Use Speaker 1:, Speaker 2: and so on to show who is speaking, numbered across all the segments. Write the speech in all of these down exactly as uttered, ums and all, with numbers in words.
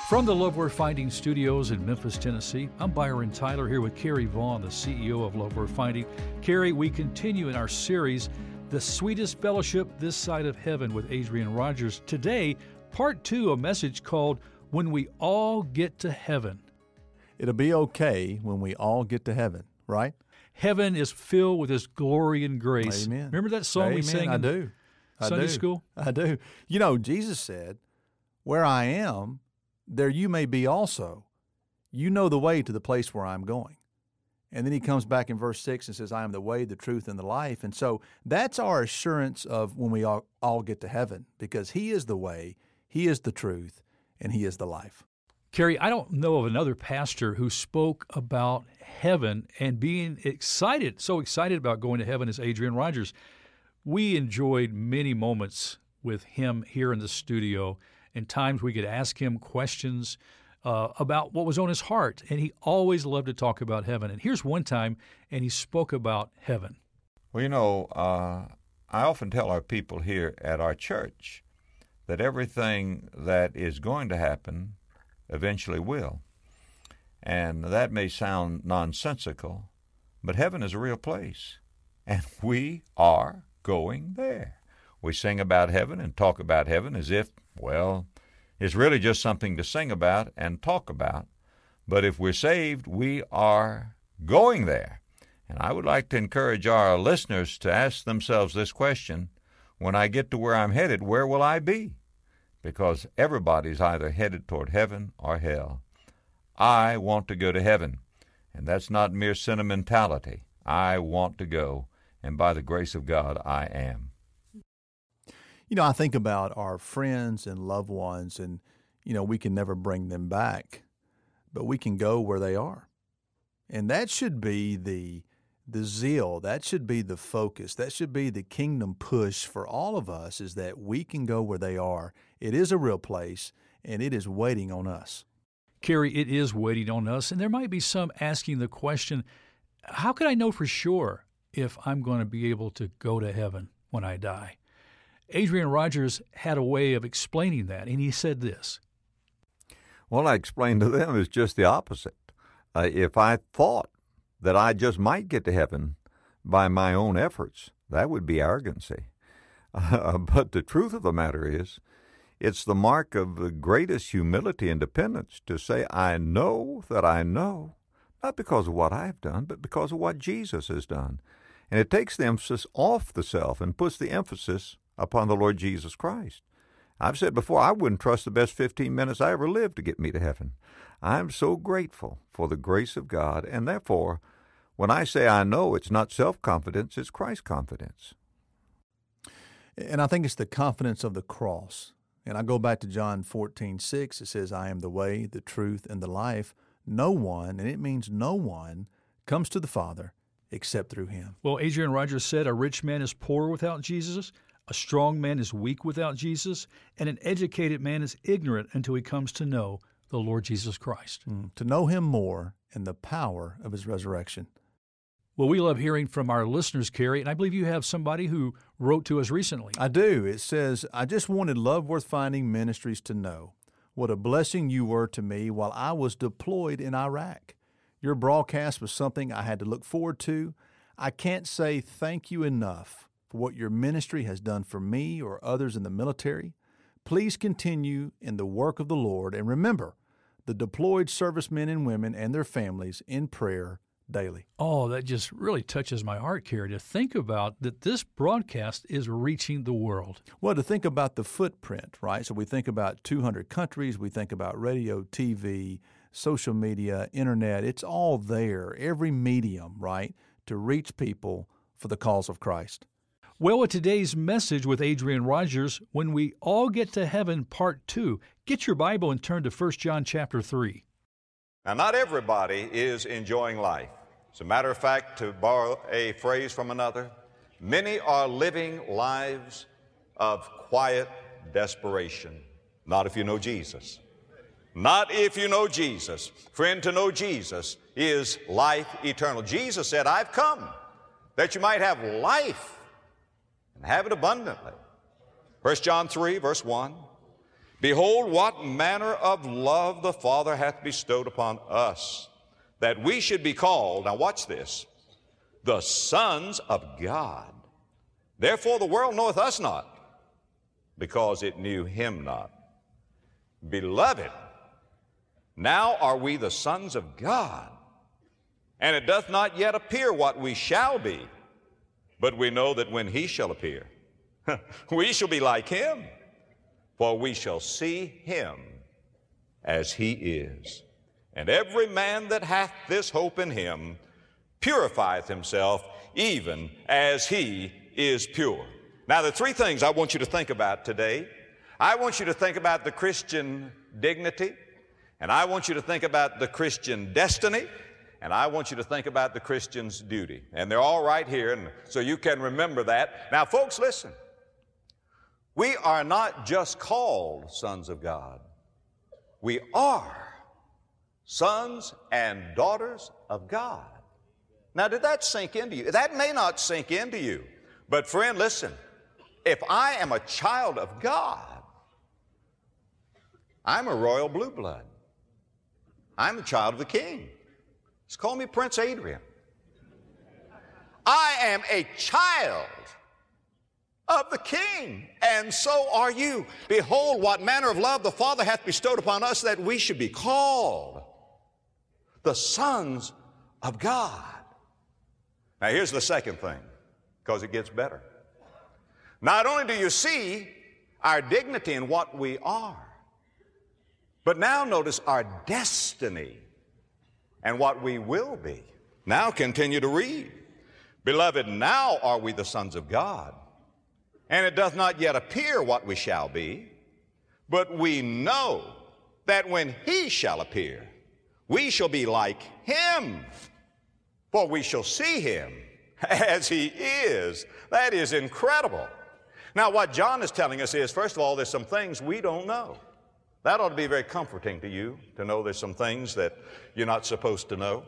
Speaker 1: From the Love Worth Finding Studios in Memphis, Tennessee, I'm Byron Tyler here with Carrie Vaughn, the C E O of Love Worth Finding. Carrie, we continue in our series, The Sweetest Fellowship This Side of Heaven with Adrian Rogers. Today, part two, a message called When We All Get to Heaven.
Speaker 2: It'll be okay when we all get to heaven, right?
Speaker 1: Heaven is filled with His glory and grace.
Speaker 2: Amen.
Speaker 1: Remember that song
Speaker 2: Amen.
Speaker 1: we sang
Speaker 2: I
Speaker 1: in
Speaker 2: do. I
Speaker 1: Sunday
Speaker 2: do.
Speaker 1: school?
Speaker 2: I do. You know, Jesus said, where I am, there you may be also. You know the way to the place where I'm going. And then he comes back in verse six and says, I am the way, the truth, and the life. And so that's our assurance of when we all, all get to heaven, because He is the way, He is the truth, and He is the life.
Speaker 1: Carrie, I don't know of another pastor who spoke about heaven and being excited, so excited about going to heaven as Adrian Rogers. We enjoyed many moments with him here in the studio, and times we could ask him questions uh, about what was on his heart, and he always loved to talk about heaven. And here's one time, and he spoke about heaven.
Speaker 3: Well, you know, uh, I often tell our people here at our church that everything that is going to happen eventually will. And that may sound nonsensical, but heaven is a real place, and we are going there. We sing about heaven and talk about heaven as if, well, it's really just something to sing about and talk about. But if we're saved, we are going there. And I would like to encourage our listeners to ask themselves this question: when I get to where I'm headed, where will I be? Because everybody's either headed toward heaven or hell. I want to go to heaven, and that's not mere sentimentality. I want to go, and by the grace of God, I am.
Speaker 2: You know, I think about our friends and loved ones, and, you know, we can never bring them back, but we can go where they are. And that should be the the zeal, that should be the focus, that should be the kingdom push for all of us, is that we can go where they are. It is a real place, and it is waiting on us.
Speaker 1: Carrie, it is waiting on us, and there might be some asking the question, how can I know for sure if I'm going to be able to go to heaven when I die? Adrian Rogers had a way of explaining that, and he said this.
Speaker 3: Well, I explained to them it's just the opposite. Uh, if I thought that I just might get to heaven by my own efforts, that would be arrogancy. Uh, but the truth of the matter is, it's the mark of the greatest humility and dependence to say, I know that I know, not because of what I've done, but because of what Jesus has done. And it takes the emphasis off the self and puts the emphasis upon the Lord Jesus Christ. I've said before, I wouldn't trust the best fifteen minutes I ever lived to get me to heaven. I'm so grateful for the grace of God, and therefore, when I say I know, it's not self-confidence, it's Christ-confidence.
Speaker 2: And I think it's the confidence of the cross. And I go back to John fourteen six. It says, I am the way, the truth, and the life. No one, and it means no one, comes to the Father except through Him.
Speaker 1: Well, Adrian Rogers said, a rich man is poor without Jesus, a strong man is weak without Jesus, and an educated man is ignorant until he comes to know the Lord Jesus Christ.
Speaker 2: Mm, to know Him more and the power of His resurrection.
Speaker 1: Well, we love hearing from our listeners, Carrie, and I believe you have somebody who wrote to us recently.
Speaker 2: I do. It says, I just wanted Love Worth Finding Ministries to know what a blessing you were to me while I was deployed in Iraq. Your broadcast was something I had to look forward to. I can't say thank you enough for what your ministry has done for me or others in the military. Please continue in the work of the Lord, and remember the deployed servicemen and women and their families in prayer daily.
Speaker 1: Oh, that just really touches my heart, Carrie, to think about that this broadcast is reaching the world.
Speaker 2: Well, to think about the footprint, right? So we think about two hundred countries, we think about radio, T V, social media, internet. It's all there, every medium, right, to reach people for the cause of Christ.
Speaker 1: Well, with today's message with Adrian Rogers, When We All Get to Heaven, Part two, get your Bible and turn to First John chapter three.
Speaker 4: Now, not everybody is enjoying life. As a matter of fact, to borrow a phrase from another, many are living lives of quiet desperation. Not if you know Jesus. Not if you know Jesus. Friend, to know Jesus is life eternal. Jesus said, I've come that you might have life and have it abundantly. First John three, verse one. Behold, what manner of love the Father hath bestowed upon us, that we should be called," now watch this, "the sons of God. Therefore the world knoweth us not, because it knew him not. Beloved, now are we the sons of God, and it doth not yet appear what we shall be, but we know that when he shall appear, we shall be like him, for we shall see him as he is. And every man that hath this hope in him purifieth himself, even as he is pure." Now, the three things I want you to think about today, I want you to think about the Christian dignity, and I want you to think about the Christian destiny, and I want you to think about the Christian's duty. And they're all right here, and so you can remember that. Now, folks, listen. We are not just called sons of God. We are sons and daughters of God. Now, did that sink into you? That may not sink into you. But friend, listen. If I am a child of God, I'm a royal blue blood. I'm a child of the King. Just call me Prince Adrian. I am a child of the King, and so are you. Behold, what manner of love the Father hath bestowed upon us, that we should be called the sons of God. Now, here's the second thing, because it gets better. Not only do you see our dignity in what we are, but now notice our destiny and what we will be. Now continue to read. Beloved, now are we the sons of God, and it doth not yet appear what we shall be, but we know that when he shall appear, we shall be like him, for we shall see him as he is. That is incredible. Now, what John is telling us is, first of all, there's some things we don't know. That ought to be very comforting to you, to know there's some things that you're not supposed to know.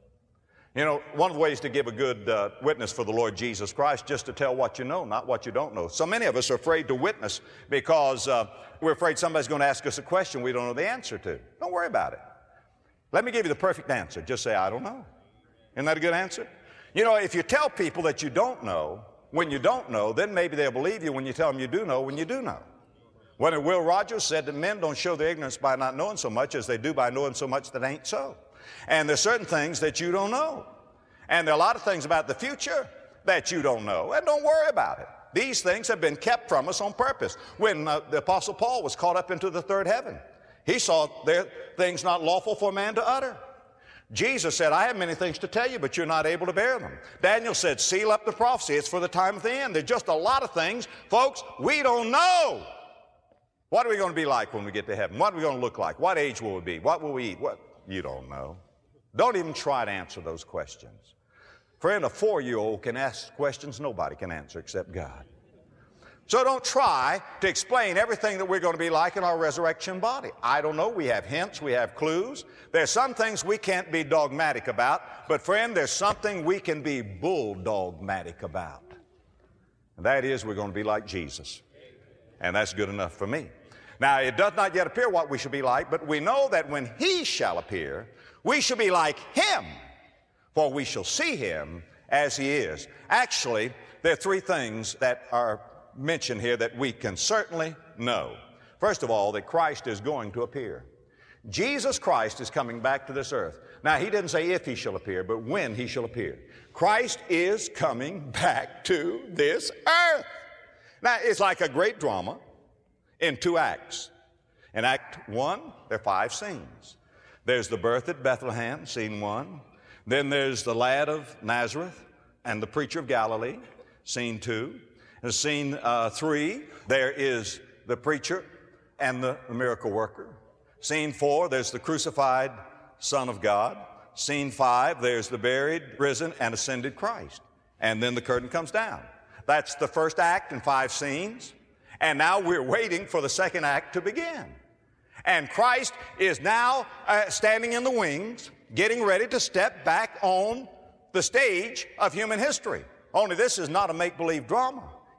Speaker 4: You know, one of the ways to give a good uh, witness for the Lord Jesus Christ, just to tell what you know, not what you don't know. So many of us are afraid to witness because uh, we're afraid somebody's going to ask us a question we don't know the answer to. Don't worry about it. Let me give you the perfect answer. Just say, "I don't know." Isn't that a good answer? You know, if you tell people that you don't know when you don't know, then maybe they'll believe you when you tell them you do know when you do know. When Will Rogers said that men don't show their ignorance by not knowing so much as they do by knowing so much that ain't so. And there's certain things that you don't know. And there are a lot of things about the future that you don't know. And don't worry about it. These things have been kept from us on purpose. When uh, the Apostle Paul was caught up into the third heaven, he saw there things not lawful for man to utter. Jesus said, "I have many things to tell you, but you're not able to bear them." Daniel said, "Seal up the prophecy. It's for the time of the end." There's just a lot of things, folks, we don't know. What are we going to be like when we get to heaven? What are we going to look like? What age will we be? What will we eat? What? You don't know. Don't even try to answer those questions. Friend, a four-year-old can ask questions nobody can answer except God. So don't try to explain everything that we're going to be like in our resurrection body. I don't know. We have hints. We have clues. There's some things we can't be dogmatic about. But friend, there's something we can be bulldogmatic about. And that is we're going to be like Jesus. And that's good enough for me. Now, it does not yet appear what we shall be like, but we know that when he shall appear, we shall be like him, for we shall see him as he is. Actually, there are three things that are mentioned here that we can certainly know. First of all, that Christ is going to appear. Jesus Christ is coming back to this earth. Now, he didn't say if he shall appear, but when he shall appear. Christ is coming back to this earth. Now, it's like a great drama in two acts. In Act one, there are five scenes. There's the birth at Bethlehem, scene one. Then there's the lad of Nazareth and the preacher of Galilee, scene two. In scene uh, three, there is the preacher and the miracle worker. Scene four, there's the crucified Son of God. Scene five, there's the buried, risen, and ascended Christ. And then the curtain comes down. That's the first act in five scenes. And now we're waiting for the second act to begin. And Christ is now uh, standing in the wings, getting ready to step back on the stage of human history. Only this is not a make-believe drama.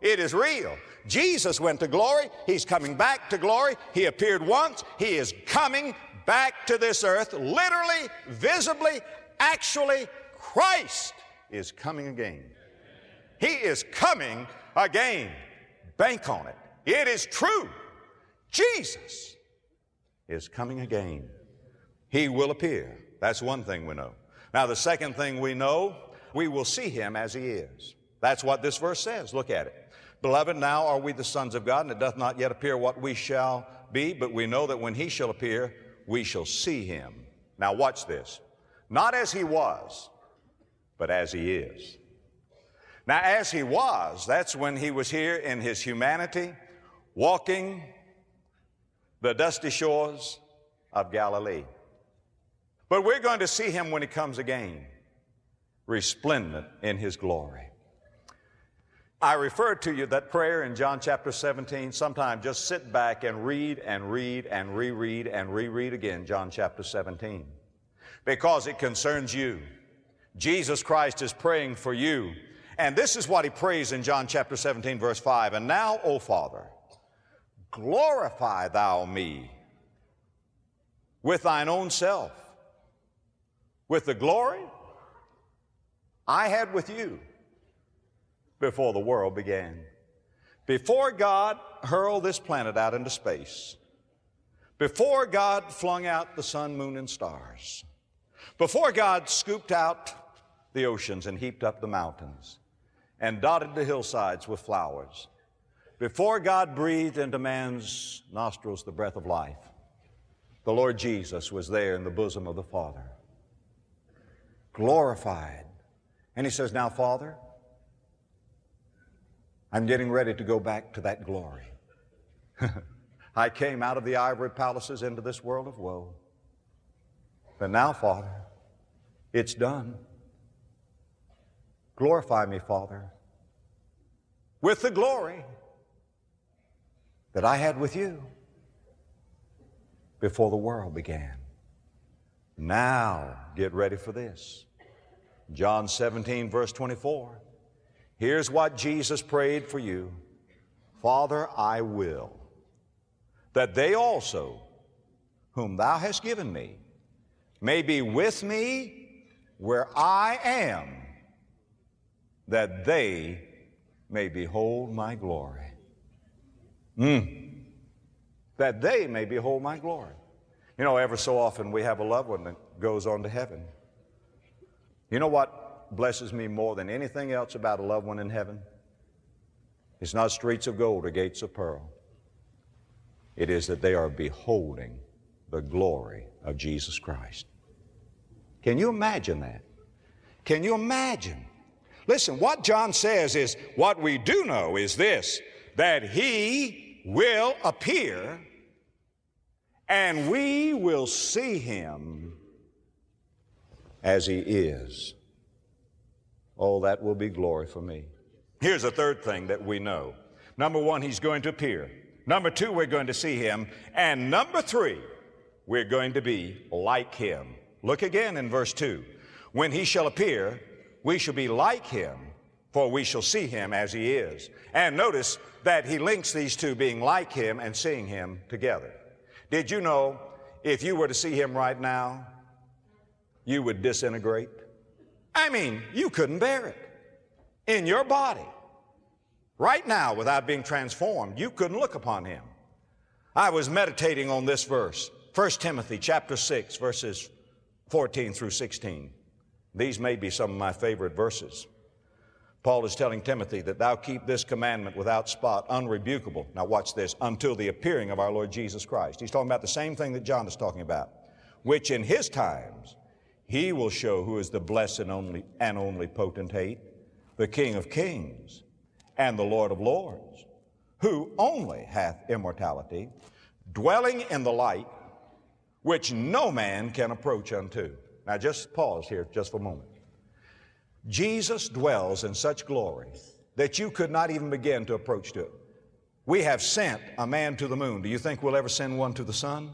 Speaker 4: It is real. Jesus went to glory. He's coming back to glory. He appeared once. He is coming back to this earth, literally, visibly, actually. Christ is coming again. He is coming again. Bank on it. It is true. Jesus is coming again. He will appear. That's one thing we know. Now, the second thing we know, we will see him as he is. That's what this verse says. Look at it. Beloved, now are we the sons of God, and it doth not yet appear what we shall be, but we know that when he shall appear, we shall see him. Now, watch this. Not as he was, but as he is. Now, as he was, that's when he was here in his humanity, walking the dusty shores of Galilee. But we're going to see him when he comes again, resplendent in his glory. I referred to you that prayer in John chapter seventeen. Sometime just sit back and read and read and reread and reread again John chapter seventeen, because it concerns you. Jesus Christ is praying for you. And this is what he prays in John chapter seventeen, verse five. And now, O Father, glorify thou me with thine own self, with the glory I had with you before the world began. Before God hurled this planet out into space, before God flung out the sun, moon, and stars, before God scooped out the oceans and heaped up the mountains and dotted the hillsides with flowers, before God breathed into man's nostrils the breath of life, the Lord Jesus was there in the bosom of the Father, glorified. And he says, now, Father, I'm getting ready to go back to that glory. I came out of the ivory palaces into this world of woe. But now, Father, it's done. Glorify me, Father, with the glory that I had with you before the world began. Now, get ready for this. John seventeen, verse twenty-four. Here's what Jesus prayed for you. Father, I will that they also, whom thou hast given me, may be with me where I am, that they may behold my glory. Mm. That they may behold my glory. You know, ever so often we have a loved one that goes on to heaven. You know what blesses me more than anything else about a loved one in heaven? It's not streets of gold or gates of pearl. It is that they are beholding the glory of Jesus Christ. Can you imagine that? Can you imagine? Listen, what John says is, what we do know is this, that he will appear and we will see him as he is. Oh, that will be glory for me. Here's a third thing that we know. Number one, he's going to appear. Number two, we're going to see him. And number three, we're going to be like him. Look again in verse two. When he shall appear, we shall be like him, for we shall see him as he is. And notice that he links these two, being like him and seeing him, together. Did you know if you were to see him right now, you would disintegrate? I mean, you couldn't bear it. In your body, right now, without being transformed, you couldn't look upon him. I was meditating on this verse, First Timothy chapter six, verses fourteen through sixteen. These may be some of my favorite verses. Paul is telling Timothy that thou keep this commandment without spot, unrebukable. Now watch this, until the appearing of our Lord Jesus Christ. He's talking about the same thing that John is talking about, which in his times he will show who is the blessed and only, and only potentate, the King of kings and the Lord of lords, who only hath immortality, dwelling in the light, which no man can approach unto. Now just pause here just for a moment. Jesus dwells in such glory that you could not even begin to approach to it. We have sent a man to the moon. Do you think we'll ever send one to the sun?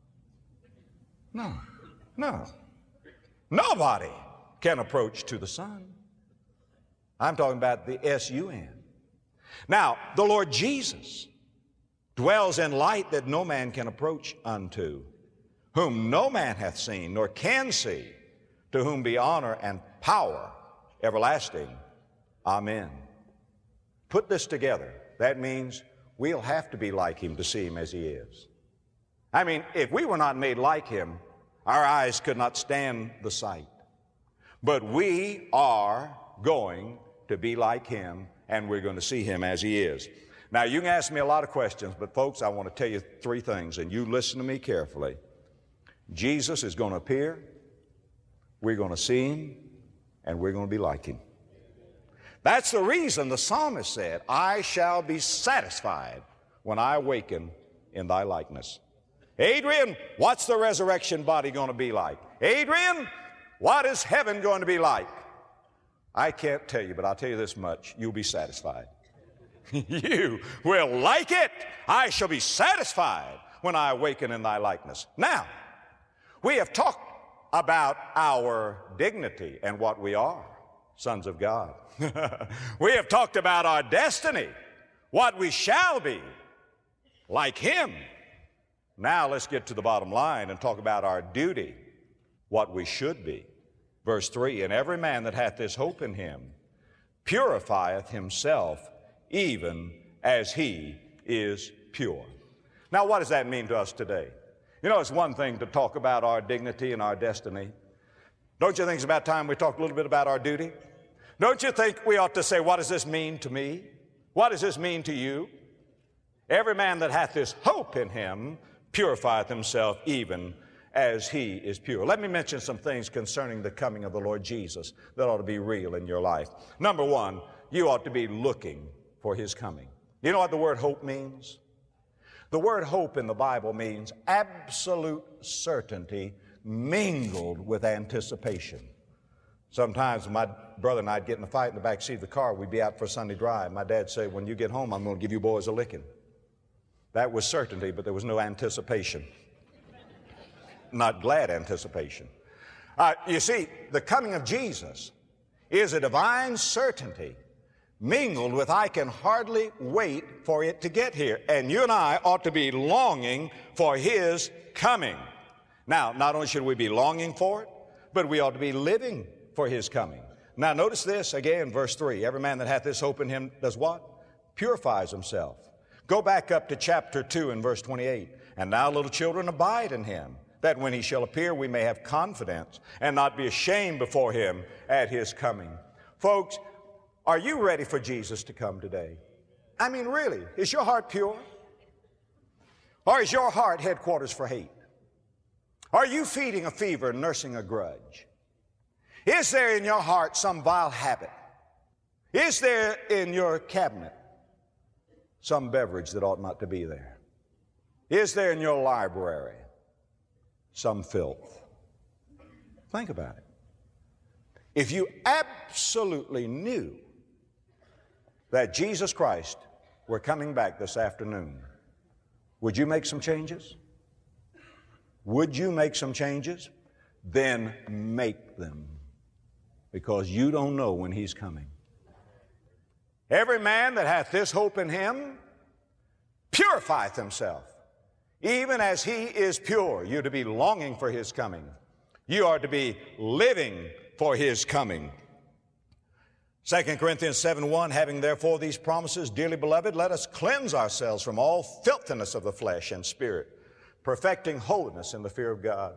Speaker 4: No, no. Nobody can approach to the sun. I'm talking about the S U N. Now, the Lord Jesus dwells in light that no man can approach unto, whom no man hath seen, nor can see, to whom be honor and power everlasting. Amen. Put this together. That means we'll have to be like him to see him as he is. I mean, if we were not made like him, our eyes could not stand the sight. But we are going to be like him, and we're going to see him as he is. Now, you can ask me a lot of questions, but folks, I want to tell you three things, and you listen to me carefully. Jesus is going to appear, we're going to see him, and we're going to be like him. That's the reason the psalmist said, I shall be satisfied when I awaken in thy likeness. Adrian, what's the resurrection body going to be like? Adrian, what is heaven going to be like? I can't tell you, but I'll tell you this much. You'll be satisfied. You will like it. I shall be satisfied when I awaken in thy likeness. Now, we have talked about our dignity and what we are, sons of God. We have talked about our destiny, what we shall be, like him. Now let's get to the bottom line and talk about our duty, what we should be. Verse three, and every man that hath this hope in him purifieth himself even as he is pure. Now what does that mean to us today? You know, it's one thing to talk about our dignity and our destiny. Don't you think it's about time we talk a little bit about our duty? Don't you think we ought to say, what does this mean to me? What does this mean to you? Every man that hath this hope in him purifieth himself even as he is pure. Let me mention some things concerning the coming of the Lord Jesus that ought to be real in your life. Number one, you ought to be looking for his coming. You know what the word hope means? The word hope in the Bible means absolute certainty mingled with anticipation. Sometimes my brother and I'd get in a fight in the back seat of the car. We'd be out for a Sunday drive. My dad said, when you get home, I'm going to give you boys a licking. That was certainty, but there was no anticipation. Not glad anticipation. Uh, you see, the coming of Jesus is a divine certainty mingled with I can hardly wait for it to get here. And you and I ought to be longing for his coming. Now, not only should we be longing for it, but we ought to be living for his coming. Now, notice this again, verse three. Every man that hath this hope in him does what? Purifies himself. Go back up to chapter two and verse twenty-eight. And now, little children, abide in him, that when he shall appear, we may have confidence and not be ashamed before him at his coming. Folks, are you ready for Jesus to come today? I mean, really, is your heart pure? Or is your heart headquarters for hate? Are you feeding a fever and nursing a grudge? Is there in your heart some vile habit? Is there in your cabinet some beverage that ought not to be there? Is there in your library some filth? Think about it. If you absolutely knew that Jesus Christ were coming back this afternoon, would you make some changes? Would you make some changes? Then make them, because you don't know when he's coming. Every man that hath this hope in him purifieth himself, even as he is pure. You're to be longing for his coming. You are to be living for his coming. Second Corinthians seven one, having therefore these promises, dearly beloved, let us cleanse ourselves from all filthiness of the flesh and spirit, perfecting holiness in the fear of God.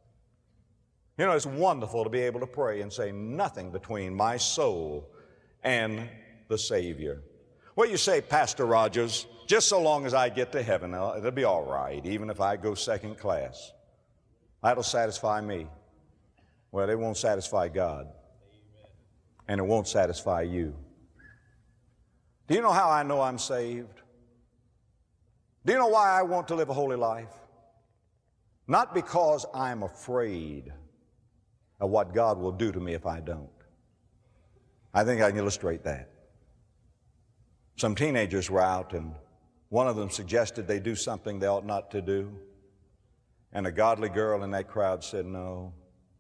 Speaker 4: You know, it's wonderful to be able to pray and say nothing between my soul and the Savior. Well, you say, Pastor Rogers, just so long as I get to heaven, it'll be all right, even if I go second class. That'll satisfy me. Well, it won't satisfy God. And it won't satisfy you. Do you know how I know I'm saved? Do you know why I want to live a holy life? Not because I'm afraid of what God will do to me if I don't. I think I can illustrate that. Some teenagers were out, and one of them suggested they do something they ought not to do. And a godly girl in that crowd said, no,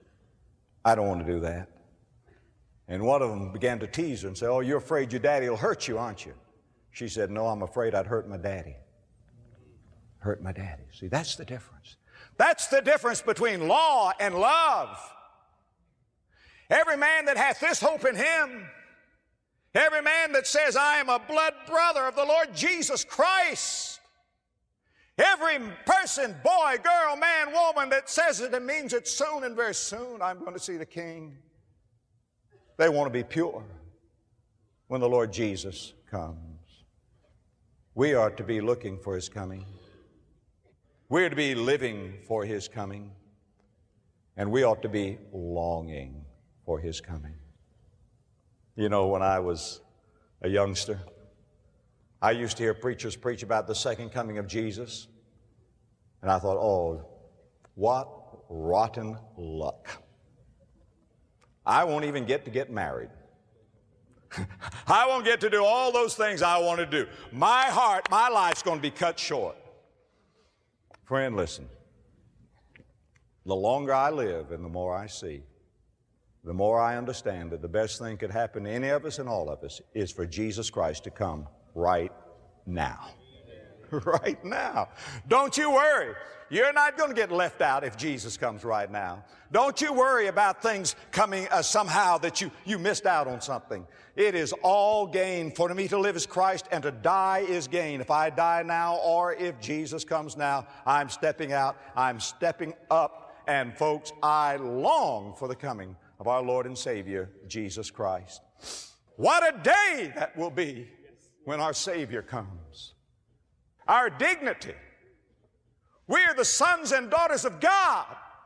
Speaker 4: I don't want to do that. And one of them began to tease her and say, oh, you're afraid your daddy will hurt you, aren't you? She said, no, I'm afraid I'd hurt my daddy. Hurt my daddy. See, that's the difference. That's the difference between law and love. Every man that hath this hope in him, every man that says, I am a blood brother of the Lord Jesus Christ, every person, boy, girl, man, woman that says it and means it soon and very soon, I'm going to see the King. They want to be pure when the Lord Jesus comes. We are to be looking for His coming. We are to be living for His coming. And we ought to be longing for His coming. You know, when I was a youngster, I used to hear preachers preach about the second coming of Jesus. And I thought, oh, what rotten luck. I won't even get to get married. I won't get to do all those things I want to do. My heart, my life's going to be cut short. Friend, listen. The longer I live and the more I see, the more I understand that the best thing could happen to any of us and all of us is for Jesus Christ to come right now. Right now. Don't you worry. You're not going to get left out if Jesus comes right now. Don't you worry about things coming uh, somehow that you, you missed out on something. It is all gain. For me to live is Christ and to die is gain. If I die now or if Jesus comes now, I'm stepping out, I'm stepping up. And folks, I long for the coming of our Lord and Savior, Jesus Christ. What a day that will be when our Savior comes. Our dignity. We are the sons and daughters of God.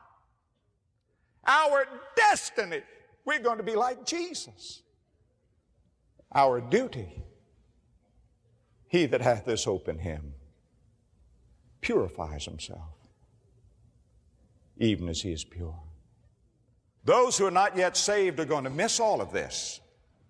Speaker 4: Our destiny. We're going to be like Jesus. Our duty. He that hath this hope in Him purifies himself, even as He is pure. Those who are not yet saved are going to miss all of this.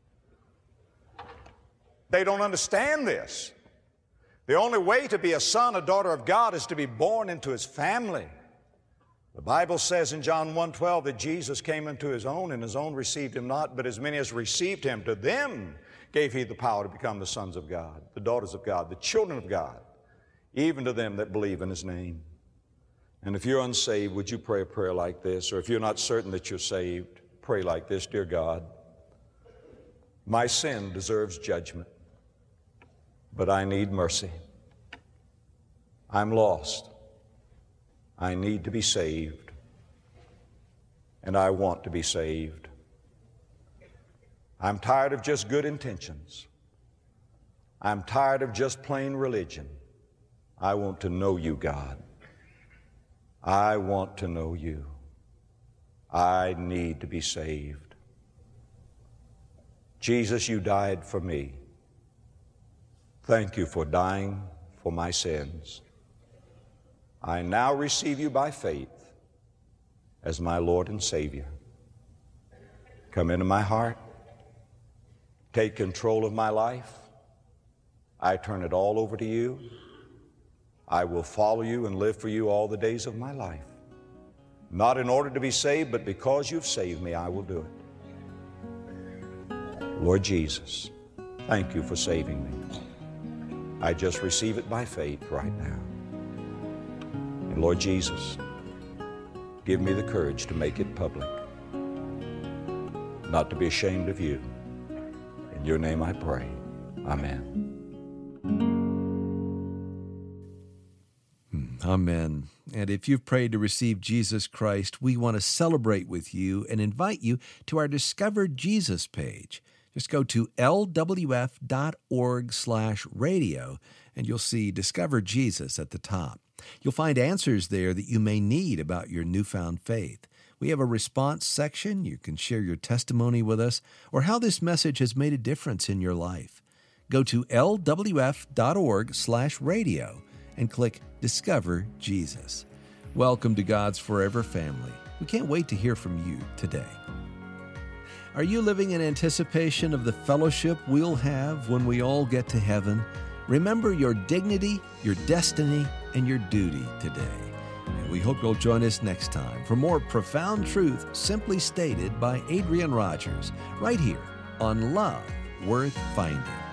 Speaker 4: They don't understand this. The only way to be a son, a daughter of God is to be born into His family. The Bible says in John one twelve that Jesus came into His own, and His own received Him not, but as many as received Him, to them gave He the power to become the sons of God, the daughters of God, the children of God, even to them that believe in His name. And if you're unsaved, would you pray a prayer like this? Or if you're not certain that you're saved, pray like this: Dear God, my sin deserves judgment, but I need mercy. I'm lost. I need to be saved, and I want to be saved. I'm tired of just good intentions. I'm tired of just plain religion. I want to know You, God. I want to know You. I need to be saved. Jesus, You died for me. Thank You for dying for my sins. I now receive You by faith as my Lord and Savior. Come into my heart. Take control of my life. I turn it all over to You. I will follow You and live for You all the days of my life. Not in order to be saved, but because You've saved me, I will do it. Lord Jesus, thank You for saving me. I just receive it by faith right now. And Lord Jesus, give me the courage to make it public, not to be ashamed of You. In Your name I pray. Amen.
Speaker 5: Amen. And if you've prayed to receive Jesus Christ, we want to celebrate with you and invite you to our Discover Jesus page. Just go to L W F dot org slash radio, and you'll see Discover Jesus at the top. You'll find answers there that you may need about your newfound faith. We have a response section. You can share your testimony with us or how this message has made a difference in your life. Go to L W F dot org slash radio and click Discover Jesus. Welcome to God's Forever Family. We can't wait to hear from you today. Are you living in anticipation of the fellowship we'll have when we all get to heaven? Remember your dignity, your destiny, and your duty today. And we hope you'll join us next time for more profound truth simply stated by Adrian Rogers, right here on Love Worth Finding.